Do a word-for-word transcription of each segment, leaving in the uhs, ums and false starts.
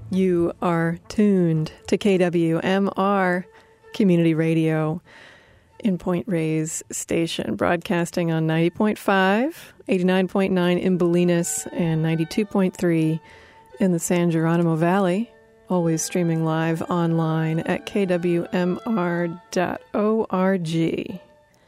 You are tuned to K W M R Community Radio in Point Reyes Station, broadcasting on ninety point five, eighty-nine point nine in Bolinas, and ninety-two point three in the San Geronimo Valley. Always streaming live online at k w m r dot org.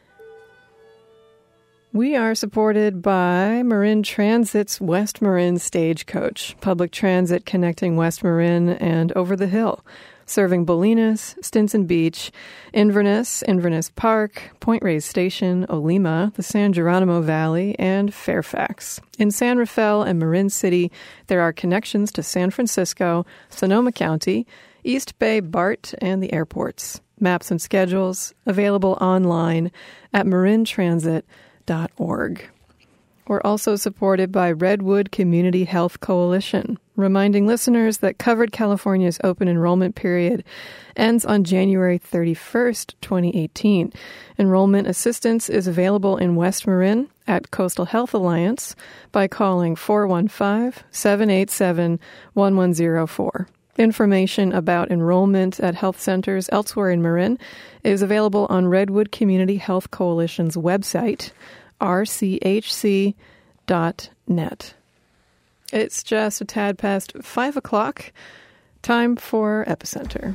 We are supported by Marin Transit's West Marin Stagecoach, public transit connecting West Marin and over the hill, serving Bolinas, Stinson Beach, Inverness, Inverness Park, Point Reyes Station, Olema, the San Geronimo Valley, and Fairfax. In San Rafael and Marin City, there are connections to San Francisco, Sonoma County, East Bay, BART, and the airports. Maps and schedules available online at marin transit dot org. We're also supported by Redwood Community Health Coalition, reminding listeners that Covered California's open enrollment period ends on January thirty-first, twenty eighteen. Enrollment assistance is available in West Marin at Coastal Health Alliance by calling four one five, seven eight seven, one one zero four. Information about enrollment at health centers elsewhere in Marin is available on Redwood Community Health Coalition's website, r c h c dot net. It's just a tad past five o'clock. Time for Epicenter.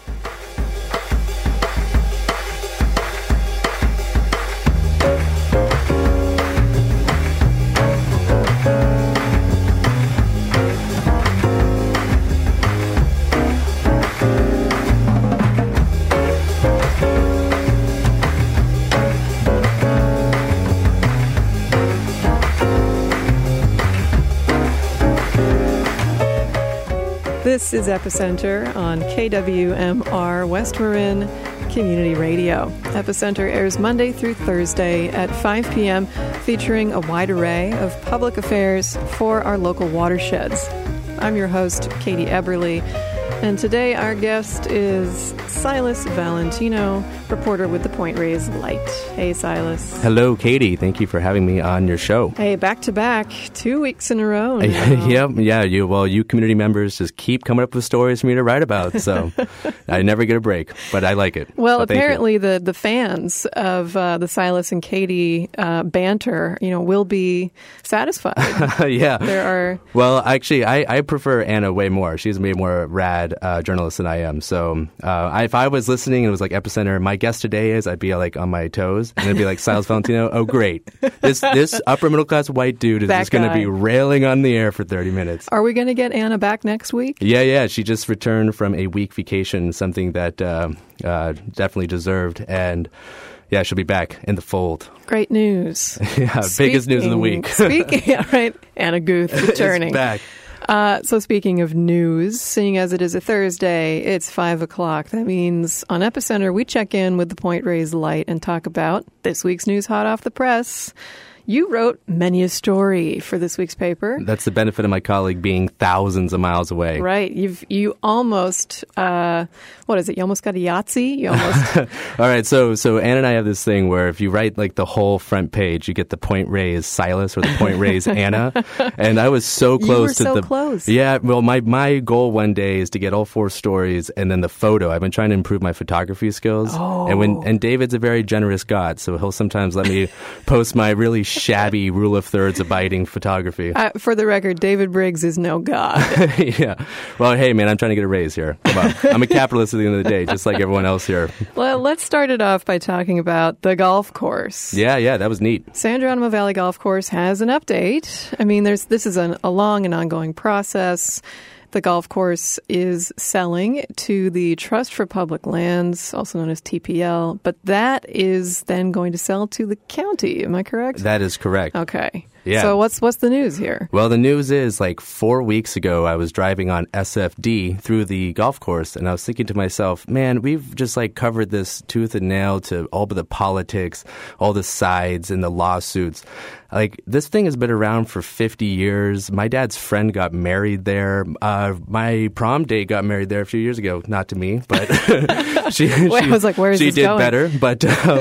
This is Epicenter on K W M R West Marin Community Radio. Epicenter airs Monday through Thursday at five p.m., featuring a wide array of public affairs for our local watersheds. I'm your host, Katie Eberly, and today our guest is Silas Valentino, reporter with the Point Reyes Light. Hey, Silas. Hello, Katie. Thank you for having me on your show. Hey, back to back, two weeks in a row now. Yep, yeah. You well, you community members just keep coming up with stories for me to write about. So I never get a break, but I like it. Well, so apparently the the fans of uh, the Silas and Katie uh, banter, you know, will be satisfied. Yeah. There are. Well, actually, I, I prefer Anna way more. She's a way more rad uh, journalist than I am. So uh, I, if I was listening and it was like Epicenter, my guest today is, I'd be like on my toes, and it'd be like Silas Valentino. Oh, great! This this upper middle class white dude is that just going to be railing on the air for thirty minutes. Are we going to get Anna back next week? Yeah, yeah. She just returned from a week vacation, something that uh, uh, definitely deserved, and yeah, she'll be back in the fold. Great news. Yeah, speaking, biggest news of the week. Speaking, yeah, right. Anna Guth returning. It's back. Uh, so speaking of news, seeing as it is a Thursday, it's five o'clock. That means on Epicenter, we check in with the Point Reyes Light and talk about this week's news hot off the press. You wrote many a story for this week's paper. That's the benefit of my colleague being thousands of miles away. Right. You've you almost uh, what is it? You almost got a Yahtzee. You almost. All right. So so Ann and I have this thing where if you write like the whole front page, you get the Point Reyes Silas or the Point Reyes Anna. And I was so close you were to so the close. Yeah. Well, my my goal one day is to get all four stories and then the photo. I've been trying to improve my photography skills. Oh. And when and David's a very generous God, so he'll sometimes let me post my really shabby rule of thirds abiding photography. Uh, for the record, David Briggs is no god. Yeah. Well, hey, man, I'm trying to get a raise here. Come on. I'm a capitalist at the end of the day, just like everyone else here. Well, let's start it off by talking about the golf course. Yeah, yeah, that was neat. San Geronimo Valley Golf Course has an update. I mean, there's this is an, a long and ongoing process. The golf course is selling to the Trust for Public Lands, also known as T P L, but that is then going to sell to the county. Am I correct? That is correct. Okay. Yeah. So what's what's the news here? Well, the news is like four weeks ago, I was driving on S F D through the golf course, and I was thinking to myself, man, we've just like covered this tooth and nail to all of the politics, all the sides and the lawsuits. Like, this thing has been around for fifty years. My dad's friend got married there. Uh, my prom date got married there a few years ago. Not to me, but she, Wait, she, I was like, where is she this did going? better. But um,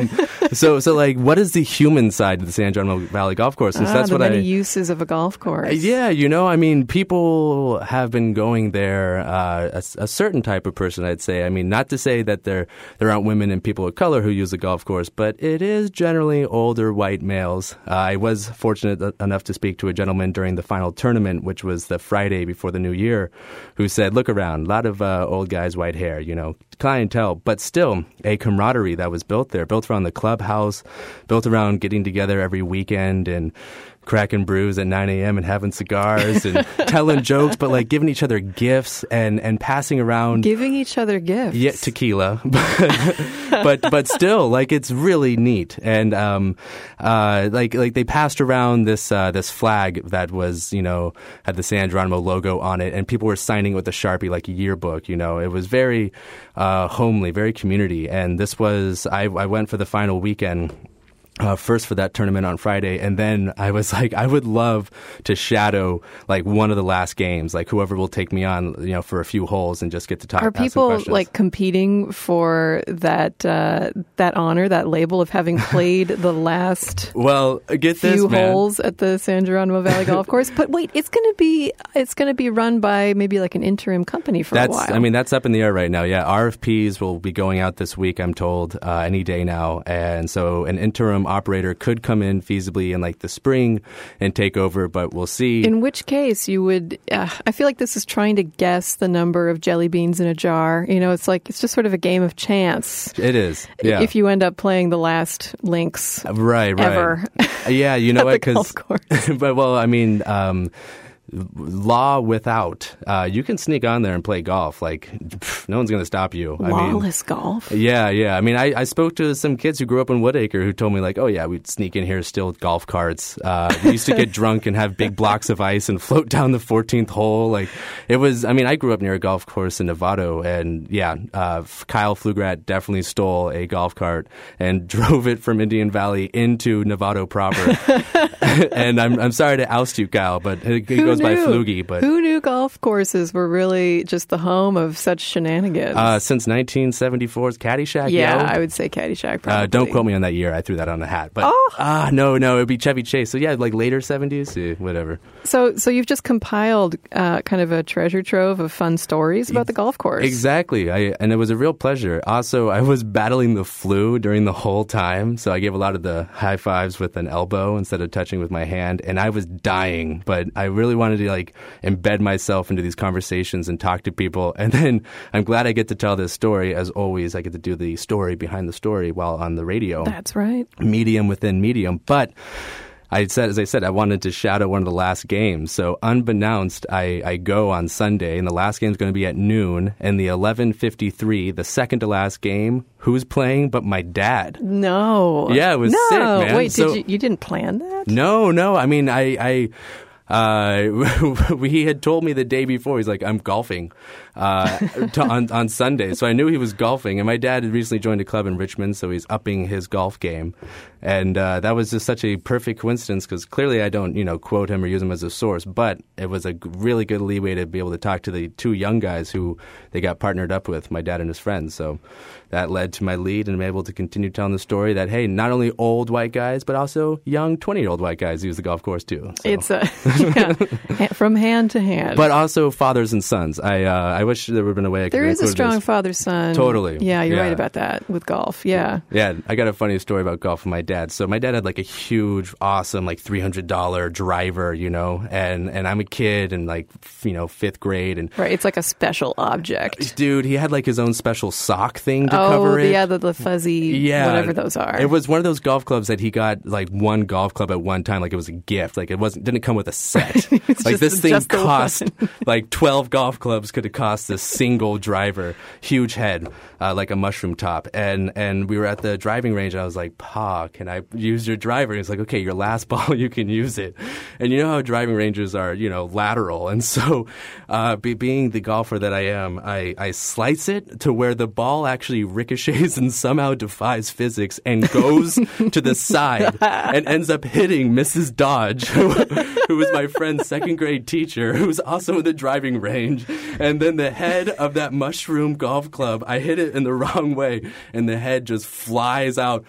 so, so like, what is the human side of the San Geronimo Valley Golf Course? Ah, that's the what many I, uses of a golf course. Yeah, you know, I mean, people have been going there, uh, a, a certain type of person, I'd say. I mean, not to say that there there aren't women and people of color who use the golf course, but it is generally older white males. Uh, I was fortunate enough to speak to a gentleman during the final tournament, which was the Friday before the new year, who said, look around, a lot of uh, old guys, white hair, you know, clientele, but still a camaraderie that was built there, built around the clubhouse, built around getting together every weekend and cracking brews at nine a.m. and having cigars and telling jokes, but like giving each other gifts and, and passing around. Giving each other gifts. Yeah, tequila. but but still, like, it's really neat. And um, uh, like like they passed around this uh, this flag that was, you know, had the San Geronimo logo on it, and people were signing it with a Sharpie like a yearbook, you know. It was very uh, homely, very community. And this was, I, I went for the final weekend. Uh, first for that tournament on Friday, and then I was like, I would love to shadow like one of the last games, like whoever will take me on, you know, for a few holes and just get to talk. Are people like competing for that uh, that honor, that label of having played the last well, get few this, man. holes at the San Geronimo Valley Golf Course? But wait, it's going to be it's going to be run by maybe like an interim company for that's, a while. I mean, that's up in the air right now. Yeah, R F Ps will be going out this week, I'm told, uh, any day now, and so an interim operator could come in feasibly in like the spring and take over, but we'll see. In which case you would, uh, I feel like this is trying to guess the number of jelly beans in a jar. You know, it's like, it's just sort of a game of chance. It is. Yeah. If you end up playing the last links right, right. ever. Yeah, you know what? Because, but well, I mean, um, law without, uh, you can sneak on there and play golf. Like, pff, no one's going to stop you. Lawless I mean, golf? Yeah, yeah. I mean, I, I spoke to some kids who grew up in Woodacre who told me, like, oh, yeah, we'd sneak in here, steal golf carts. Uh, we used to get drunk and have big blocks of ice and float down the fourteenth hole. Like, it was, I mean, I grew up near a golf course in Novato, and yeah, uh, Kyle Flugrat definitely stole a golf cart and drove it from Indian Valley into Novato proper. And I'm I'm sorry to oust you, Kyle, but it, it goes by Flugie. But who knew golf courses were really just the home of such shenanigans? Uh, since nineteen seventy-four's Caddyshack. Yeah, yo. I would say Caddyshack. Probably. Uh, don't quote me on that year. I threw that on the hat. But oh. ah, no, no, it'd be Chevy Chase. So yeah, like later seventies, yeah, whatever. So, so you've just compiled uh, kind of a treasure trove of fun stories about the golf course. Exactly, I, and it was a real pleasure. Also, I was battling the flu during the whole time, so I gave a lot of the high fives with an elbow instead of touching with my hand, and I was dying. But I really wanted to like embed myself into these conversations and talk to people. And then I'm glad I get to tell this story. As always, I get to do the story behind the story while on the radio. That's right. Medium within medium, but. I said, as I said, I wanted to shadow one of the last games. So unbeknownst, I, I go on Sunday, and the last game is going to be at noon. And the eleven fifty-three, the second to last game, who's playing but my dad? No. Yeah, it was no. sick, man. Wait, so, did you, you didn't plan that? No, no. I mean, I... I Uh, he had told me the day before, he's like, I'm golfing uh, to, on, on Sunday. So I knew he was golfing. And my dad had recently joined a club in Richmond, so he's upping his golf game. And uh, that was just such a perfect coincidence because clearly I don't, you know, quote him or use him as a source. But it was a really good leeway to be able to talk to the two young guys who they got partnered up with, my dad and his friends. So that led to my lead, and I'm able to continue telling the story that, hey, not only old white guys, but also young twenty-year-old white guys use the golf course too. So. It's a... Yeah, from hand to hand. But also fathers and sons. I uh, I wish there would have been a way I could There is a strong this. father-son. Totally. Yeah, you're yeah. right about that with golf. Yeah. Yeah, I got a funny story about golf with my dad. So my dad had like a huge, awesome, like three hundred dollars driver, you know, and, and I'm a kid in like, you know, fifth grade. And right, it's like a special object. Dude, he had like his own special sock thing to oh, cover it. Yeah, the, the fuzzy, yeah, whatever those are. It was one of those golf clubs that he got like one golf club at one time, like it was a gift. Like it wasn't didn't come with a set. Like just, this thing cost like twelve golf clubs could have cost this single driver, huge head, uh, like a mushroom top. And and we were at the driving range, and I was like, Pa, can I use your driver? And he's like, okay, your last ball, you can use it. And you know how driving ranges are, you know, lateral. And so uh, be, being the golfer that I am, I, I slice it to where the ball actually ricochets and somehow defies physics and goes to the side and ends up hitting Missus Dodge, who, who was my friend's second grade teacher, who was also in the driving range. And then the head of that mushroom golf club, I hit it in the wrong way, and the head just flies out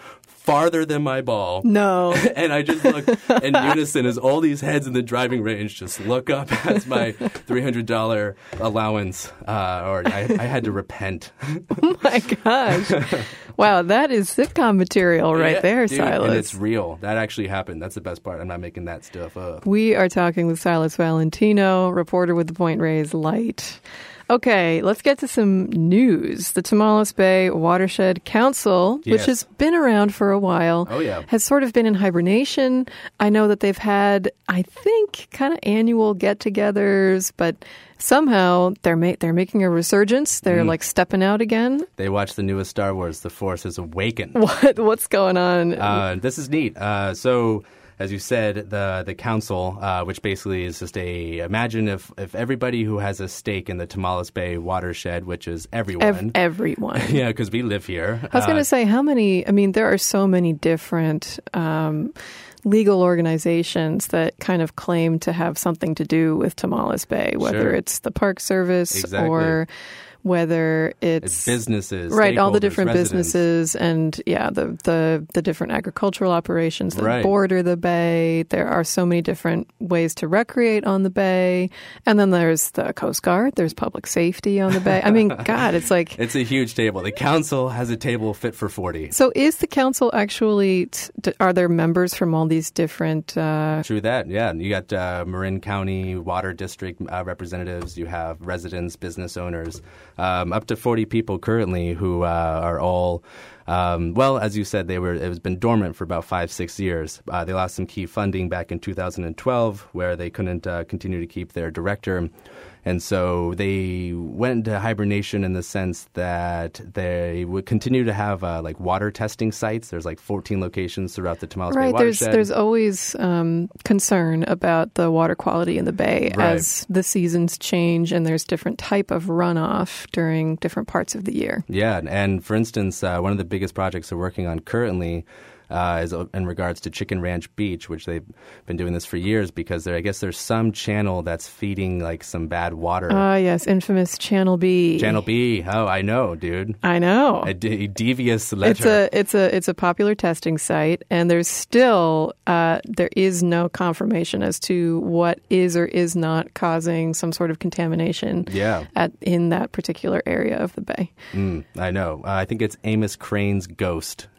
farther than my ball. No. And I just look in unison as all these heads in the driving range just look up as my three hundred dollars allowance, uh, or I, I had to repent. Oh my gosh. Wow, that is sitcom material right yeah, there, dude, Silas. And it's real. That actually happened. That's the best part. I'm not making that stuff up. We are talking with Silas Valentino, reporter with the Point Reyes Light. Okay, let's get to some news. The Tomales Bay Watershed Council, Yes. which has been around for a while, Oh, yeah. has sort of been in hibernation. I know that they've had, I think, kind of annual get-togethers, but somehow they're ma- they're making a resurgence. They're Mm. like stepping out again. They watched the newest Star Wars, The Force has Awakened. What what's going on? Uh, this is neat. Uh, so, as you said, the the council, uh, which basically is just a imagine if if everybody who has a stake in the Tomales Bay watershed, which is everyone, Ev- everyone. yeah, because we live here. I was going Uh, to say, how many? I mean, there are so many different um, legal organizations that kind of claim to have something to do with Tomales Bay, whether Sure. it's the Park Service Exactly. or whether it's, it's businesses, right, all the stakeholders, different residents. businesses and yeah, the, the the different agricultural operations that Right. border the bay. There are so many different ways to recreate on the bay, and then there's the Coast Guard. There's public safety on the bay. I mean, God, it's like. It's a huge table. The council has a table fit for forty. So is the council actually, t- t- are there members from all these different, uh, True that, yeah. You got uh, Marin County Water District uh, representatives. You have residents, business owners, um, up to forty people currently who uh, are all, um, well, as you said, they were. It has been dormant for about five, six years. Uh, they lost some key funding back in two thousand twelve, where they couldn't uh, continue to keep their director. And so they went into hibernation in the sense that they would continue to have uh, like water testing sites. There's like fourteen locations throughout the Tomales Bay right, there's watershed. there's always um, concern about the water quality in the bay Right. as the seasons change and there's different type of runoff during different parts of the year. Yeah, and for instance, uh, one of the biggest projects they're working on currently uh, is in regards to Chicken Ranch Beach, which they've been doing this for years because there, I guess there's some channel that's feeding like some bad water. Ah, yes, infamous Channel B. Channel B. Oh, I know, dude. I know. A, de- devious letter. It's a it's a it's a popular testing site, and there's still uh, there is no confirmation as to what is or is not causing some sort of contamination. Yeah. At in that particular area of the bay. Mm, I know. Uh, I think it's Amos Crane's ghost.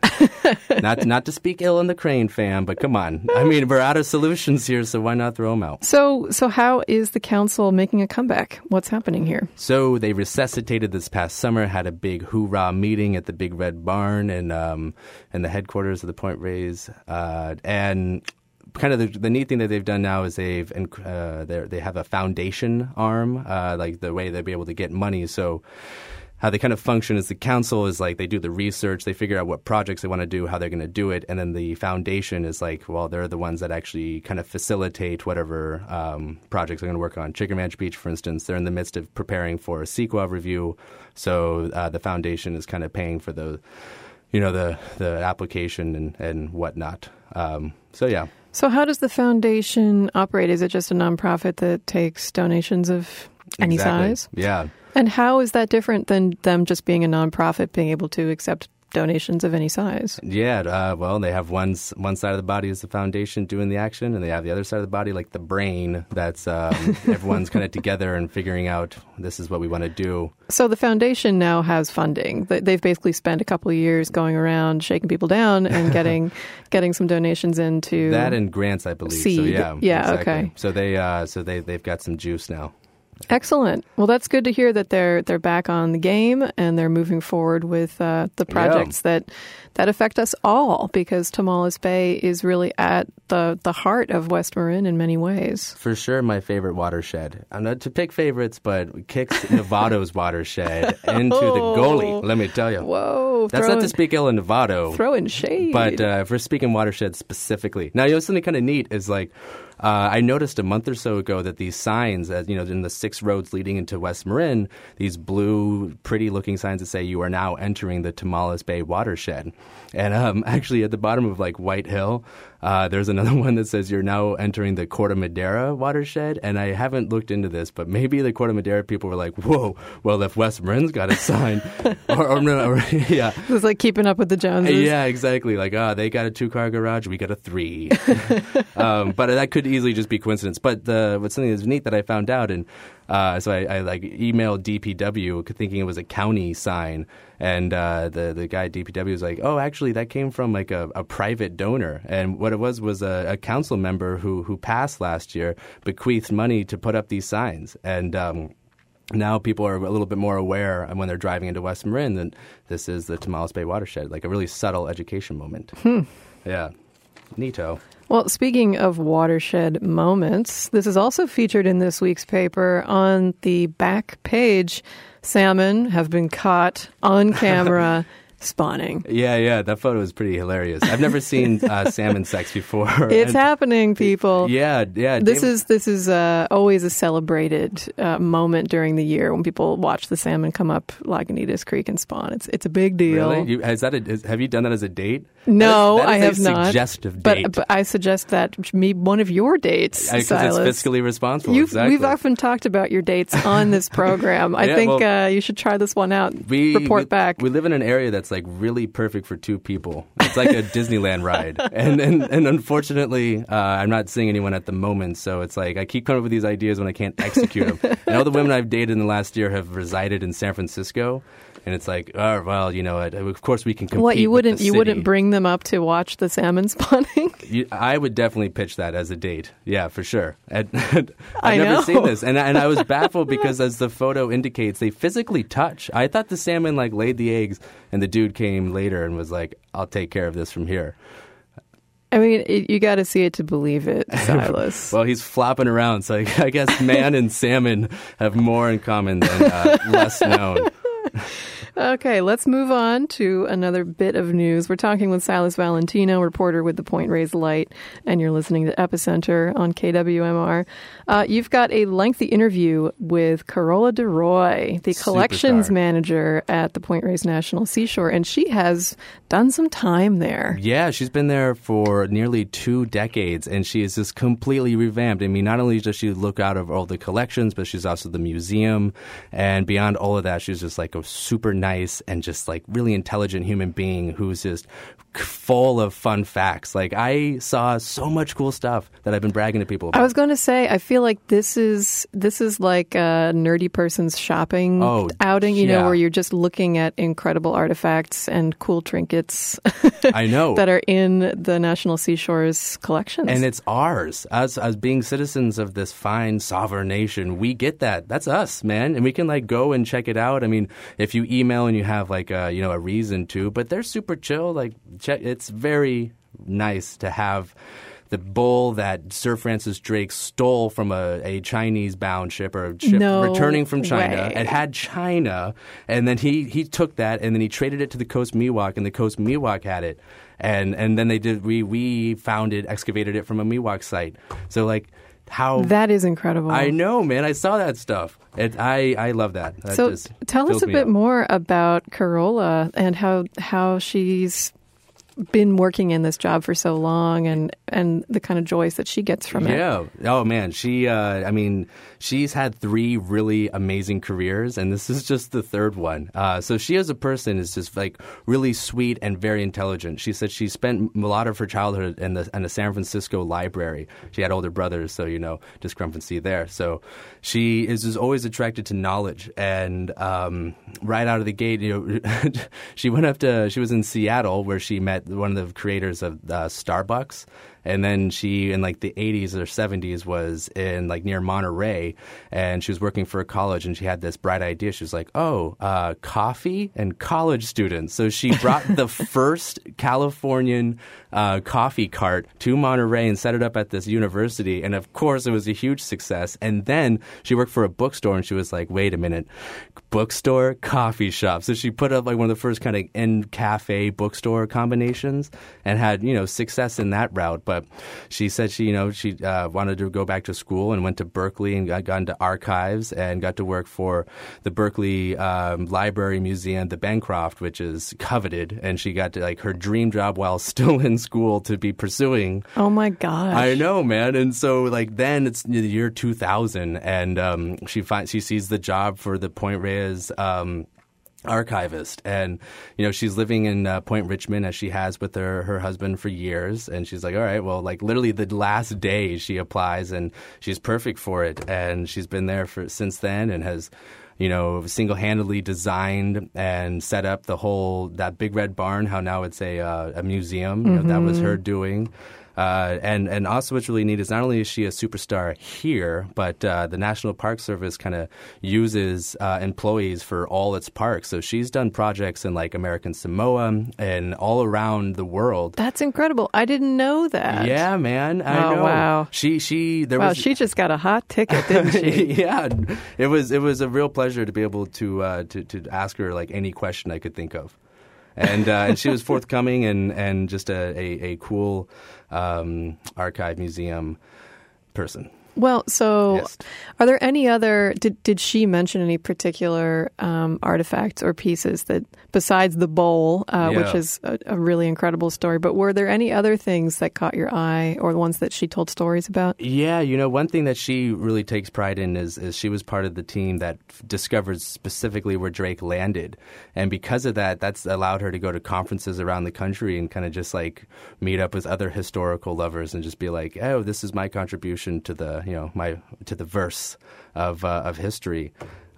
not not to speak ill in the Crane fam, but come on. I mean, we're out of solutions here, so why not throw them out? So so how is the council making a comeback? What's happening here? So they resuscitated this past summer, had a big hoorah meeting at the Big Red Barn and um, in the headquarters of the Point Reyes, uh, and kind of the, the neat thing that they've done now is they've uh, they have a foundation arm, uh, like the way they'll be able to get money. So how they kind of function is the council is like they do the research, they figure out what projects they want to do, how they're going to do it, and then the foundation is like, well, they're the ones that actually kind of facilitate whatever um, projects they're going to work on. Chicken Ranch Beach, for instance, they're in the midst of preparing for a C E Q A review, so uh, the foundation is kind of paying for the, you know, the the application and and whatnot. Um, so yeah. So how does the foundation operate? Is it just a nonprofit that takes donations of any Exactly. size? Yeah. And how is that different than them just being a nonprofit, being able to accept donations of any size? Yeah, uh, well, they have one s- one side of the body is the foundation doing the action, and they have the other side of the body, like the brain, that's um, everyone's kind of together and figuring out this is what we want to do. So the foundation now has funding. They- They've basically spent a couple of years going around shaking people down and getting getting some donations into That and grants, I believe. So seed. yeah, Yeah, exactly. okay. So they uh, so they they've got some juice now. Excellent. Well, that's good to hear that they're they're back on the game and they're moving forward with uh, the projects Yeah. that that affect us all, because Tomales Bay is really at the the heart of West Marin in many ways. For sure, my favorite watershed. I'm not to pick favorites, but kicks Novado's watershed into the goalie. Let me tell you. Whoa! That's throwing, not to speak ill of Novado. throwing shade. But uh, if we're speaking watershed specifically. Now, you know, something kind of neat is like, uh, I noticed a month or so ago that these signs, uh, you know, in the six roads leading into West Marin, these blue, pretty-looking signs that say you are now entering the Tomales Bay watershed. And um, actually, at the bottom of like White Hill, uh, there's another one that says you're now entering the Corte Madera watershed. And I haven't looked into this, but maybe the Corte Madera people were like, "Whoa, well, if West Marin's got a sign, or, or no, or, yeah, it was like keeping up with the Joneses." Yeah, exactly. Like, ah, oh, they got a two-car garage, we got a three. um, but that could easily just be coincidence. But the what's something that's neat that I found out, and uh, so I, I like emailed D P W thinking it was a county sign. And uh, the the guy at D P W was like, oh, actually, that came from like a, a private donor. And what it was was a, a council member who who passed last year bequeathed money to put up these signs. And um, now people are a little bit more aware when they're driving into West Marin that this is the Tomales Bay watershed, like a really subtle education moment. Hmm. Yeah. Neato. Well, speaking of watershed moments, this is also featured in this week's paper. On the back page, salmon have been caught on camera spawning. Yeah, yeah, that photo is pretty hilarious. I've never seen uh, salmon sex before. It's and, happening, people. Yeah, yeah. This David, is this is uh, always a celebrated uh, moment during the year when people watch the salmon come up Lagunitas Creek and spawn. It's it's a big deal. Really? You, has that a, is, have you done that as a date? No, that is, that is I have a not. Suggestive date. But, but I suggest that me one of your dates, Because Silas. it's fiscally responsible. You've, exactly. We've often talked about your dates on this program. I Yeah, think well, uh, you should try this one out. We, Report we, back. We live in an area that's like really perfect for two people. It's like a Disneyland ride. And and, and unfortunately, uh, I'm not seeing anyone at the moment. So it's like I keep coming up with these ideas when I can't execute them. And all the women I've dated in the last year have resided in San Francisco. And it's like, oh, well, you know, of course we can compete. What you wouldn't with the you city. wouldn't bring them up to watch the salmon spawning? You, I would definitely pitch that as a date. Yeah, for sure. And, I've I never know. seen this, and and I was baffled because as the photo indicates, they physically touch. I thought the salmon like laid the eggs, and the dude came later and was like, "I'll take care of this from here." I mean, it, you got to see it to believe it, Silas. Well, he's flopping around, so I, I guess man and salmon have more in common than uh, less known. Okay, let's move on to another bit of news. We're talking with Silas Valentino, reporter with the Point Reyes Light, and you're listening to Epicenter on K W M R. Uh, you've got a lengthy interview with Carola DeRoy, the collections Superstar. manager at the Point Reyes National Seashore, and she has done some time there. Yeah, she's been there for nearly two decades, and she is just completely revamped. I mean, not only does she look out of all the collections, but she's also the museum, and beyond all of that, she's just like a super nice and just like really intelligent human being who's just full of fun facts. Like, I saw so much cool stuff that I've been bragging to people about. I was going to say, I feel like this is this is like a nerdy person's shopping oh, outing, you yeah. know, where you're just looking at incredible artifacts and cool trinkets I know. that are in the National Seashore's collections. And it's ours. As as being citizens of this fine sovereign nation, we get that. That's us, man. And we can like go and check it out. I mean, if you email and you have like a, you know, a reason to, but they're super chill. Like, check, it's very nice to have the bull that Sir Francis Drake stole from a, a Chinese-bound ship or a ship No returning from China. way. It had China, and then he, he took that, and then he traded it to the Coast Miwok, and the Coast Miwok had it. And and then they did we we found it, excavated it from a Miwok site. So, like, how... That is incredible. I know, man. I saw that stuff. It, I, I love that. That so just tell us fills a me bit up. more about Carola and how how she's been working in this job for so long and, and the kind of joys that she gets from it. Yeah. Oh, man. She, uh, I mean, she's had three really amazing careers, and this is just the third one. Uh, so she as a person is just like really sweet and very intelligent. She said she spent a lot of her childhood in the, in the San Francisco library. She had older brothers, so, you know, discrepancy there. So she is just always attracted to knowledge. And um, right out of the gate, you know, she went up to, she was in Seattle where she met one of the creators of uh, Starbucks. And then she, in like the eighties or seventies, was in like near Monterey, and she was working for a college, and she had this bright idea. She was like, oh, uh, coffee and college students. So she brought the first Californian uh, coffee cart to Monterey and set it up at this university. And of course, it was a huge success. And then she worked for a bookstore, and she was like, wait a minute, bookstore, coffee shop. So she put up like one of the first kind of in cafe bookstore combinations and had, you know, success in that route. But uh, she said she, you know, she uh, wanted to go back to school and went to Berkeley and got, got into archives and got to work for the Berkeley um, Library Museum, the Bancroft, which is coveted. And she got to like her dream job while still in school to be pursuing. Oh my gosh. I know, man. And so like then it's the year two thousand and um, she finds she sees the job for the Point Reyes um archivist, and you know she's living in uh, Point Richmond as she has with her her husband for years, and she's like, all right, well, like literally the last day she applies and she's perfect for it, and she's been there for since then and has you know single-handedly designed and set up the whole that big red barn, how now it's a uh, a museum. Mm-hmm. You know, that was her doing. Uh, and, and also what's really neat is not only is she a superstar here, but uh, the National Park Service kind of uses uh, employees for all its parks. So she's done projects in like American Samoa and all around the world. That's incredible. I didn't know that. Yeah, man. I oh, know. wow. She, she, there wow, was... she just got a hot ticket, didn't she? Yeah. It was, it was a real pleasure to be able to, uh, to, to ask her like any question I could think of. And uh, and she was forthcoming and, and just a, a, a cool um, archive museum person. Well, so Yes. Are there any other, did, did she mention any particular um, artifacts or pieces that, besides the bowl, uh, Yeah. which is a, a really incredible story, but were there any other things that caught your eye or the ones that she told stories about? Yeah, you know, one thing that she really takes pride in is, is she was part of the team that f- discovered specifically where Drake landed. And because of that, that's allowed her to go to conferences around the country and kind of just like meet up with other historical lovers and just be like, oh, this is my contribution to the, you know, my to the verse of uh, of history.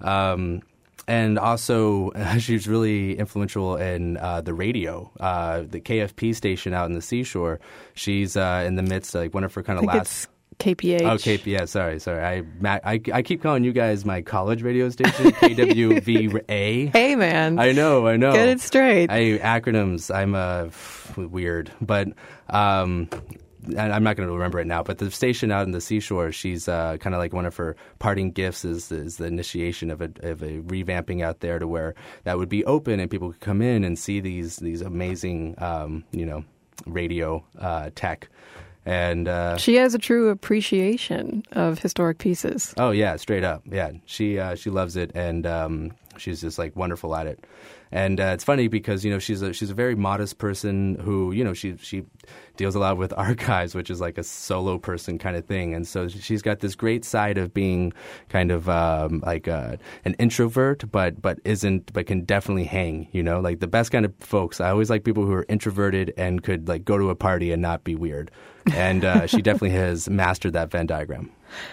Um, and also, she's really influential in uh, the radio, uh, the K F P station out in the seashore. She's uh, in the midst of like one of her kind of I think last. it's K P H. Oh, K P H. Sorry, sorry. I, I I keep calling you guys my college radio station, K W V A. Hey, man. I know, I know. Get it straight. I acronyms. I'm uh, weird, but um, I'm not going to remember it now. But the station out in the seashore, she's uh, kind of like one of her parting gifts is, is the initiation of a, of a revamping out there to where that would be open and people could come in and see these these amazing, um, you know, radio uh, tech. And uh, she has a true appreciation of historic pieces. Oh yeah, straight up. Yeah, she uh, she loves it, and um, she's just like wonderful at it. And uh, it's funny because you know she's a she's a very modest person who you know she she deals a lot with archives, which is like a solo person kind of thing. And so she's got this great side of being kind of um, like uh, an introvert, but but isn't but can definitely hang. You know, like the best kind of folks. I always like people who are introverted and could like go to a party and not be weird. And uh, she definitely has mastered that Venn diagram.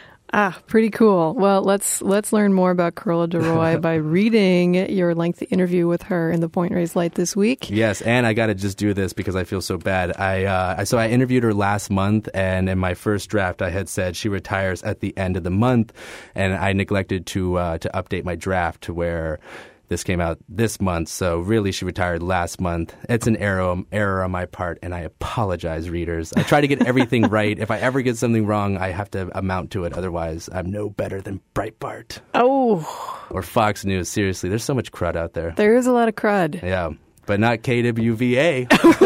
Ah, pretty cool. Well, let's let's learn more about Carola de Roy by reading your lengthy interview with her in the Point Reyes Light this week. Yes, and I got to just do this because I feel so bad. I uh, so I interviewed her last month, and in my first draft, I had said she retires at the end of the month, and I neglected to uh, to update my draft to where this came out this month, so really she retired last month. It's an error, error on my part, and I apologize, readers. I try to get everything right. If I ever get something wrong, I have to amount to it. Otherwise, I'm no better than Breitbart. Oh. Or Fox News. Seriously, there's so much crud out there. There is a lot of crud. Yeah, but not K W V A.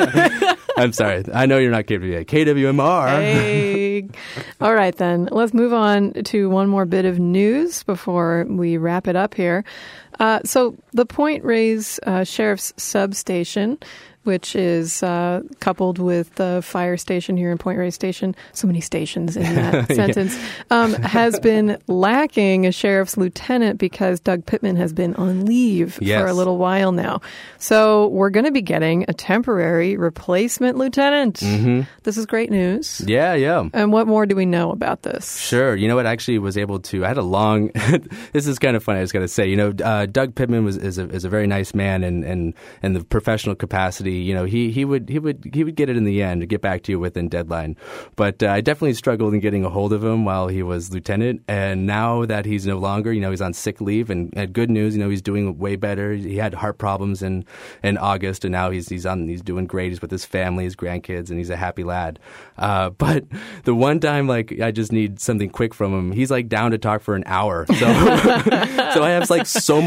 I'm sorry. I know you're not K W V A. K W M R. Hey. All right, then. Let's move on to one more bit of news before we wrap it up here. Uh, so the Point Reyes uh, Sheriff's Substation, which is uh, coupled with the fire station here in Point Reyes Station, so many stations in that Yeah. sentence, um, has been lacking a sheriff's lieutenant because Doug Pittman has been on leave Yes. for a little while now. So we're going to be getting a temporary replacement lieutenant. Mm-hmm. This is great news. Yeah, yeah. And what more do we know about this? Sure. You know what? I actually was able to. I had a long. This is kind of funny. I just got to say. You know, uh, Doug Pittman was is a, is a very nice man, and and and the professional capacity. You know, he he would he would he would get it in the end, get back to you within deadline. But uh, I definitely struggled in getting a hold of him while he was lieutenant. And now that he's no longer, you know, he's on sick leave, and, and good news. You know, he's doing way better. He had heart problems in in August, and now he's he's on he's doing great. He's with his family, his grandkids, and he's a happy lad. Uh, but the one time, like, I just need something quick from him, he's like down to talk for an hour. So so I have like so much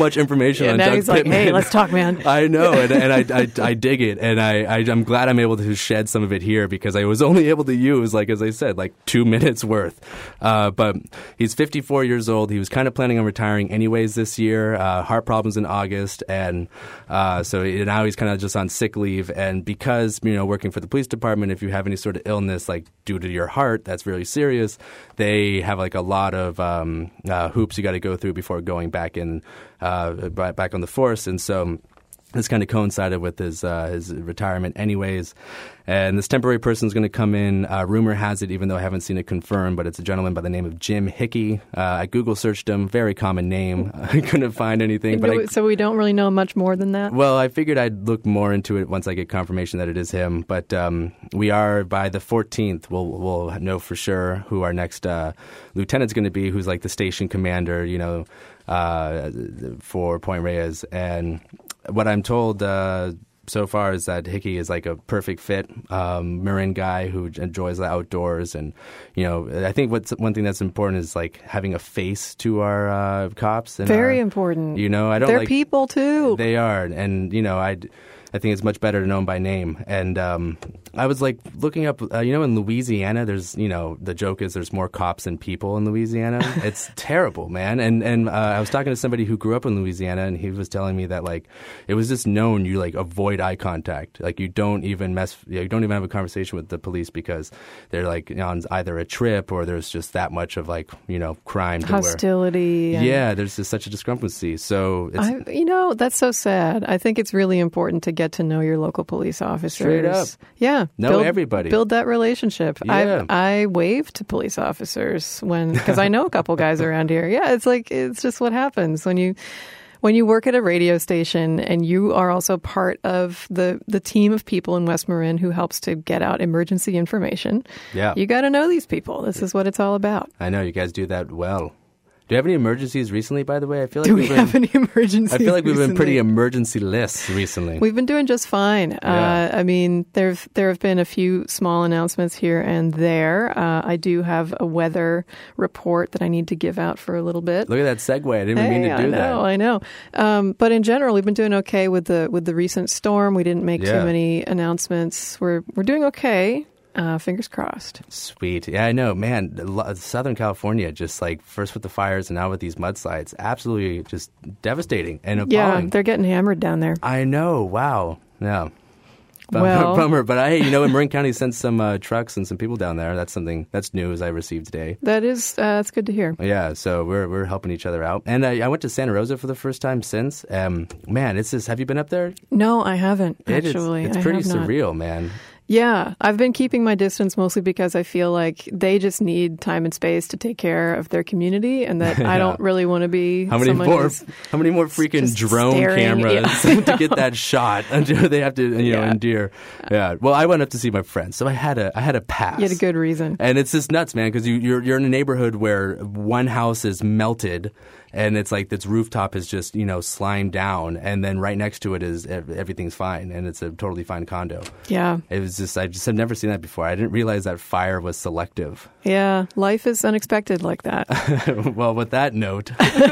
much information yeah, on now Doug he's like, Pittman. hey, let's talk, man. I know, and, and I, I I dig it, and I, I I'm glad I'm able to shed some of it here because I was only able to use, like as I said, like two minutes worth. Uh, but he's fifty-four years old. He was kind of planning on retiring anyways this year. Uh, heart problems in August, and uh, so now he's kind of just on sick leave. And because you know, working for the police department, if you have any sort of illness like due to your heart that's really serious, they have like a lot of um, uh, hoops you got to go through before going back in, uh, back on the force, and so. This kind of coincided with his uh, his retirement anyways. And this temporary person is going to come in. Uh, rumor has it, even though I haven't seen it confirmed, but it's a gentleman by the name of Jim Hickey. Uh, I Google searched him. Very common name. I couldn't find anything. But I, so we don't really know much more than that? Well, I figured I'd look more into it once I get confirmation that it is him. But um, we are, by the fourteenth, we'll, we'll know for sure who our next uh, lieutenant's going to be, who's like the station commander, you know, uh, for Point Reyes. And what I'm told uh, so far is that Hickey is like a perfect fit, um, Marin guy who enjoys the outdoors. And, you know, I think what's one thing that's important is like having a face to our uh, cops. And Very our, important. You know, I don't They're like, people too. They are. And, you know, I I think it's much better to know them by name. And um, I was like looking up, uh, you know, in Louisiana, there's, you know, the joke is there's more cops than people in Louisiana. It's terrible, man. And and uh, I was talking to somebody who grew up in Louisiana, and he was telling me that like it was just known you like avoid eye contact, like you don't even mess, you, know, you don't even have a conversation with the police because they're like you know, on either a trip or there's just that much of like you know crime, to hostility. Where, and yeah, there's just such a discrepancy. So it's, I, you know, that's so sad. I think it's really important to get to know your local police officers. Straight up. Yeah. Know build, everybody. Build that relationship. Yeah. I I wave to police officers when, because I know a couple guys around here. Yeah, it's like, it's just what happens when you, when you work at a radio station and you are also part of the, the team of people in West Marin who helps to get out emergency information. Yeah. You got to know these people. This is what it's all about. I know you guys do that well. Do you have any emergencies recently, by the way? I feel like Do we've we been, have any emergencies I feel like we've recently? been pretty emergency-less recently. We've been doing just fine. Yeah. Uh, I mean, there've there have been a few small announcements here and there. Uh, I do have a weather report that I need to give out for a little bit. Look at that segue. I didn't hey, even mean to do I know, that. I know. Um, but in general, we've been doing okay with the with the recent storm. We didn't make Yeah. too many announcements. We're we're doing okay. Uh, fingers crossed. Sweet. Yeah, I know. Man, lo- Southern California, just like first with the fires and now with these mudslides, absolutely just devastating and appalling. Yeah, they're getting hammered down there. I know. Wow. Yeah. Bummer, Well- bummer. But I, you know, Marin County sent some uh, trucks and some people down there. That's something, that's news I received today. That is, uh, that's good to hear. Yeah, so we're we're helping each other out. And I, I went to Santa Rosa for the first time since. Um, man, it's just, have you been up there? No, I haven't, It is- actually. it's I pretty have not. surreal, man. Yeah, I've been keeping my distance mostly because I feel like they just need time and space to take care of their community, and that I don't really want to be How many someone more? who's How many more freaking just drone staring, cameras yeah. to get that shot? Until they have to, you know, Yeah. endure. Yeah. Well, I went up to see my friends, so I had a I had a pass. You had a good reason. And it's just nuts, man, because you, you're you're in a neighborhood where one house is melted, and it's like its rooftop is just you know slimed down, and then right next to it is ev- everything's fine, and it's a totally fine condo. Yeah, It was just I just have never seen that before. I didn't realize that fire was selective. yeah. Life is unexpected like that. Well, with that note,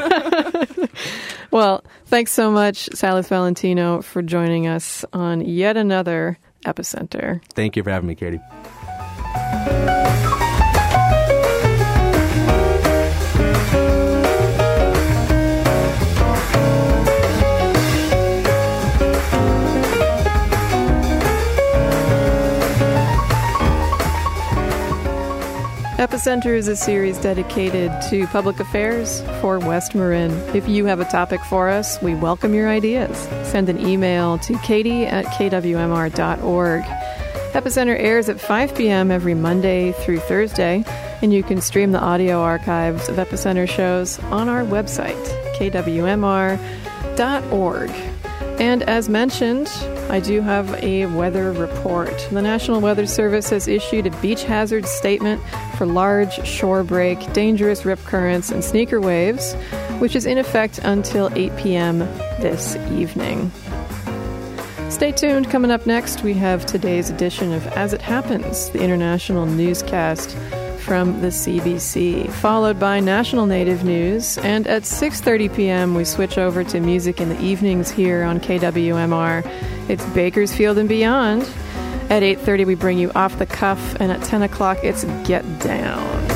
Well, thanks so much, Salas Valentino, for joining us on yet another Epicenter. thank you for having me, Katie. Epicenter is a series dedicated to public affairs for West Marin. If you have a topic for us, we welcome your ideas. Send an email to katie at k w m r dot org. Epicenter airs at five p.m. every Monday through Thursday, and you can stream the audio archives of Epicenter shows on our website, k w m r dot org. And as mentioned, I do have a weather report. The National Weather Service has issued a beach hazard statement for large shore break, dangerous rip currents, and sneaker waves, which is in effect until eight p.m. this evening. Stay tuned. Coming up next, we have today's edition of As It Happens, the international newscast from the C B C, followed by National Native News. And at six thirty p.m., we switch over to Music in the Evenings here on K W M R. It's Bakersfield and Beyond. At eight thirty, we bring you Off the Cuff. And at ten o'clock, it's Get Down.